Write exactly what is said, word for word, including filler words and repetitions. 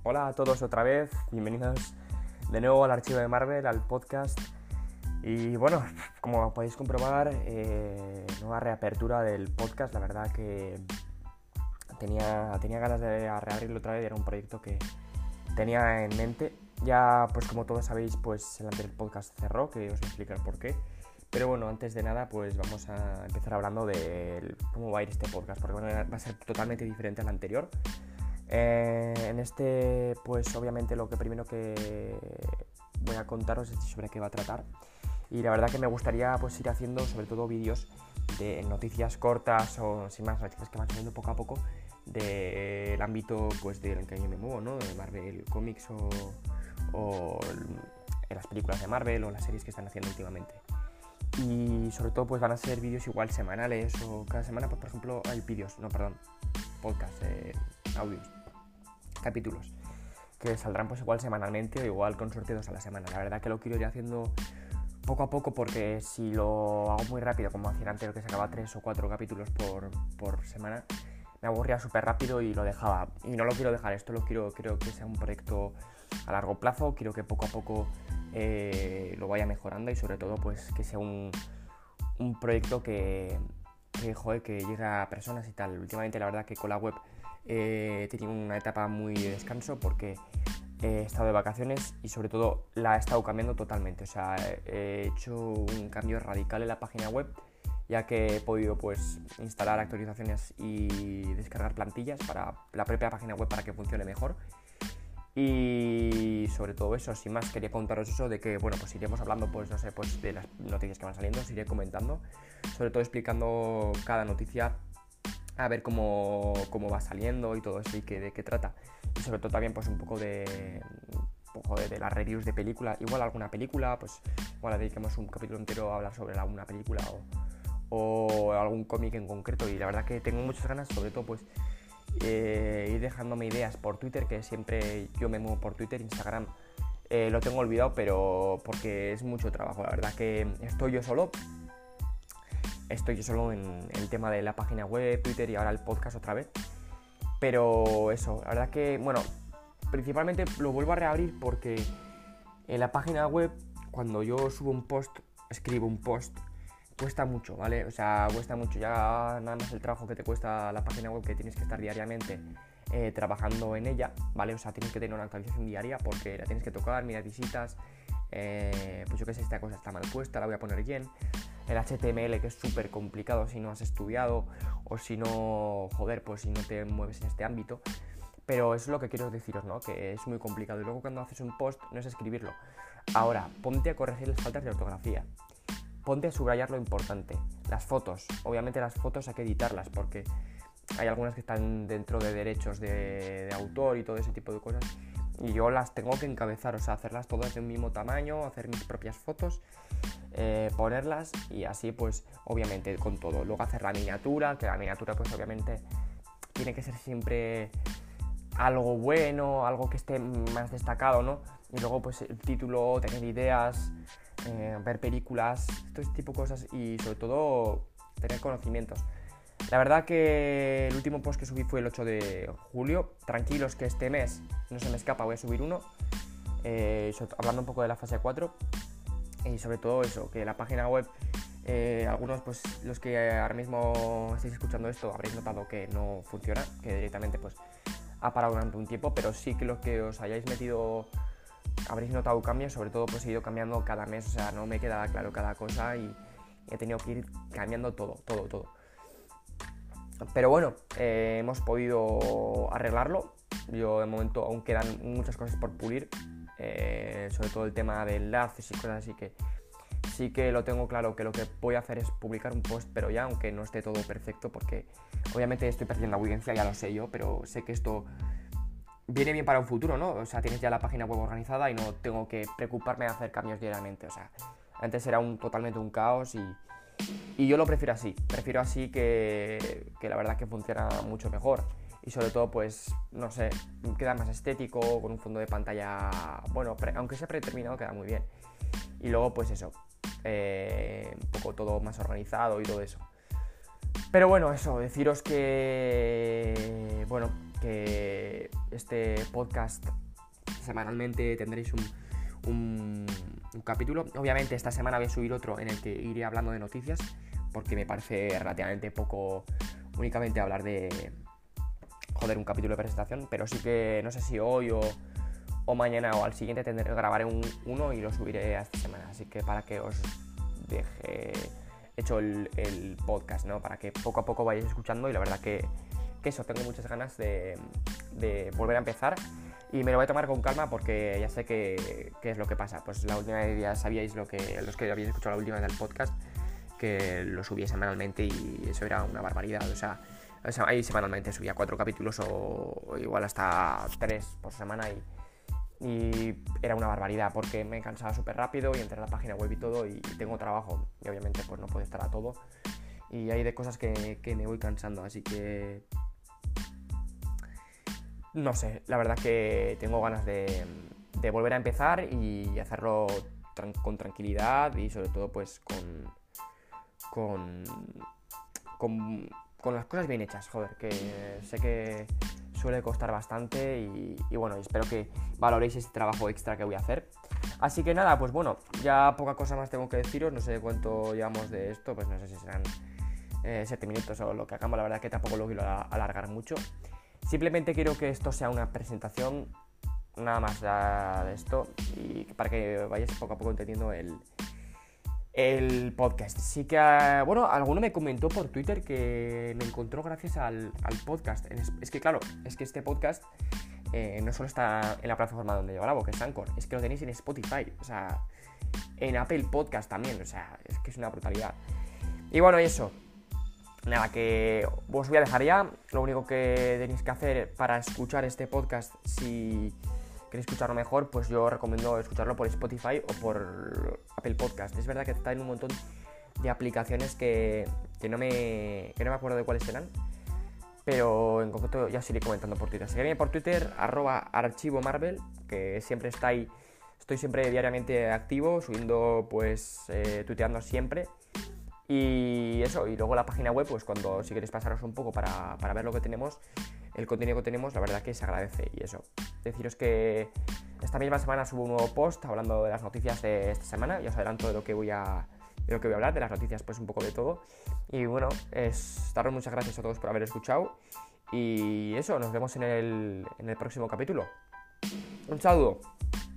Hola a todos otra vez, bienvenidos de nuevo al archivo de Marvel, al podcast. Y bueno, como podéis comprobar, eh, nueva reapertura del podcast. La verdad que tenía, tenía ganas de reabrirlo otra vez, era un proyecto que tenía en mente. Ya, pues como todos sabéis, pues el anterior podcast cerró, que os voy a explicar por qué. Pero bueno, antes de nada, pues vamos a empezar hablando de cómo va a ir este podcast, porque bueno, va a ser totalmente diferente al anterior. Eh, en este, pues obviamente lo que primero que voy a contaros es sobre qué va a tratar. Y la verdad que me gustaría pues ir haciendo sobre todo vídeos de noticias cortas o sin más noticias que van saliendo poco a poco del ámbito pues del que yo me muevo, ¿no? De Marvel Comics o, o en las películas de Marvel o las series que están haciendo últimamente. Y sobre todo pues van a ser vídeos igual semanales o cada semana, pues por ejemplo hay vídeos, no perdón, podcast, eh, audios, capítulos que saldrán pues igual semanalmente o igual con suerte dos a la semana. La verdad que lo quiero ir haciendo poco a poco porque si lo hago muy rápido como hacía anterior, que sacaba tres o cuatro capítulos por, por semana, me aburría súper rápido y lo dejaba. Y no lo quiero dejar, esto lo quiero, creo que sea un proyecto a largo plazo, quiero que poco a poco eh, lo vaya mejorando y sobre todo pues que sea un, un proyecto que, que, joder, que llegue a personas y tal. Últimamente la verdad que con la web eh, he tenido una etapa muy de descanso porque he estado de vacaciones y sobre todo la he estado cambiando totalmente. O sea, he hecho un cambio radical en la página web, ya que he podido pues instalar actualizaciones y descargar plantillas para la propia página web para que funcione mejor. Y sobre todo eso, sin más, quería contaros eso de que, bueno, pues iremos hablando, pues no sé, pues de las noticias que van saliendo, os iré comentando, sobre todo explicando cada noticia, a ver cómo, cómo va saliendo y todo eso y que, de qué trata. Y sobre todo también pues un poco de, joder, de las reviews de película, igual alguna película, pues igual dediquemos un capítulo entero a hablar sobre alguna película o, o algún cómic en concreto. Y la verdad que tengo muchas ganas, sobre todo pues eh, ir dejándome ideas por Twitter, que siempre yo me muevo por Twitter. Instagram eh, lo tengo olvidado, pero porque es mucho trabajo. La verdad que estoy yo solo estoy yo solo en el tema de la página web, Twitter y ahora el podcast otra vez. Pero eso, la verdad que, bueno, principalmente lo vuelvo a reabrir porque en la página web, cuando yo subo un post, escribo un post, cuesta mucho, ¿vale? O sea, cuesta mucho ya nada más el trabajo que te cuesta la página web, que tienes que estar diariamente eh, trabajando en ella, ¿vale? O sea, tienes que tener una actualización diaria porque la tienes que tocar, mirar visitas, eh, pues yo qué sé, esta cosa está mal puesta, la voy a poner bien. El H T M L, que es súper complicado si no has estudiado o si no, joder, pues si no te mueves en este ámbito. Pero eso es lo que quiero deciros, ¿no? Que es muy complicado y luego cuando haces un post no es escribirlo. Ahora, ponte a corregir las faltas de ortografía, ponte a subrayar lo importante. Las fotos, obviamente las fotos hay que editarlas porque hay algunas que están dentro de derechos de, de autor y todo ese tipo de cosas y yo las tengo que encabezar, o sea, hacerlas todas de un mismo tamaño, hacer mis propias fotos, eh, ponerlas y así pues obviamente con todo. Luego hacer la miniatura, que la miniatura pues obviamente tiene que ser siempre algo bueno, algo que esté más destacado, ¿no? Y luego pues el título, tener ideas, eh, ver películas, todo este tipo de cosas y sobre todo tener conocimientos. La verdad que el último post que subí fue el ocho de julio. Tranquilos que este mes no se me escapa, voy a subir uno eh, hablando un poco de la fase cuatro y sobre todo eso, que la página web, eh, algunos pues los que ahora mismo estáis escuchando esto habréis notado que no funciona, que directamente pues ha parado durante un tiempo, pero sí que los que os hayáis metido habréis notado cambios, sobre todo pues he ido cambiando cada mes, o sea, no me queda claro cada cosa y he tenido que ir cambiando todo, todo, todo. Pero bueno, eh, hemos podido arreglarlo. Yo de momento aún quedan muchas cosas por pulir, eh, sobre todo el tema de enlaces y cosas así, que sí que lo tengo claro que lo que voy a hacer es publicar un post, pero ya, aunque no esté todo perfecto, porque obviamente estoy perdiendo audiencia, ya lo sé yo, pero sé que esto viene bien para un futuro, ¿no? O sea, tienes ya la página web organizada y no tengo que preocuparme de hacer cambios diariamente. O sea, antes era un, totalmente un caos y, y yo lo prefiero así. Prefiero así que, que la verdad que funciona mucho mejor. Y sobre todo, pues, no sé, queda más estético, con un fondo de pantalla, bueno, pre, aunque sea predeterminado, queda muy bien. Y luego, pues eso, eh, un poco todo más organizado y todo eso. Pero bueno, eso, deciros que, bueno, que este podcast semanalmente tendréis un, un, un capítulo. Obviamente esta semana voy a subir otro en el que iré hablando de noticias, porque me parece relativamente poco únicamente hablar de, joder, un capítulo de presentación, pero sí que no sé si hoy o, o mañana o al siguiente tendré, grabaré un, uno y lo subiré a esta semana, así que para que os deje hecho el, el podcast, ¿no? Para que poco a poco vayáis escuchando, y la verdad que, que eso, tengo muchas ganas de, de volver a empezar. Y me lo voy a tomar con calma porque ya sé que, que es lo que pasa. Pues la última vez ya sabíais lo que, los que habéis escuchado la última vez del podcast, que lo subía semanalmente y eso era una barbaridad. O sea, o sea ahí semanalmente subía cuatro capítulos o, o igual hasta tres por semana y, y era una barbaridad porque me cansaba súper rápido y entré a la página web y todo, y tengo trabajo y obviamente pues no puedo estar a todo y hay de cosas que, que me voy cansando, así que no sé, la verdad que tengo ganas de, de volver a empezar y hacerlo tran- con tranquilidad y sobre todo pues con, con, con, con las cosas bien hechas, joder, que sé que suele costar bastante y, y bueno, espero que valoréis este trabajo extra que voy a hacer. Así que nada, pues bueno, ya poca cosa más tengo que deciros, no sé cuánto llevamos de esto, pues no sé si serán eh, siete minutos o lo que hagamos, la verdad que tampoco lo quiero alargar mucho. Simplemente quiero que esto sea una presentación, nada más de esto, y para que vayáis poco a poco entendiendo el, el podcast. Sí que, bueno, alguno me comentó por Twitter que me encontró gracias al, al podcast. Es que claro, es que este podcast eh, no solo está en la plataforma donde yo grabo, que es Anchor, es que lo tenéis en Spotify, o sea, en Apple Podcast también, o sea, es que es una brutalidad. Y bueno, y eso. Nada, que os voy a dejar ya. Lo único que tenéis que hacer para escuchar este podcast, si queréis escucharlo mejor, pues yo recomiendo escucharlo por Spotify o por Apple Podcast. Es verdad que está en un montón de aplicaciones que, que, no, me, que no me acuerdo de cuáles serán, pero en concreto ya os iré comentando por Twitter. Seguidme por Twitter, arroba archivo Marvel, que siempre está ahí. Estoy siempre diariamente activo, subiendo, pues, eh, tuiteando siempre. Y eso, y luego la página web, pues cuando si queréis pasaros un poco para, para ver lo que tenemos, el contenido que tenemos, la verdad que se agradece. Y eso, deciros que esta misma semana subo un nuevo post hablando de las noticias de esta semana, y os adelanto de lo que voy a, de lo que voy a hablar, de las noticias, pues un poco de todo. Y bueno, es daros muchas gracias a todos por haber escuchado, y eso, nos vemos en el, en el próximo capítulo. Un saludo.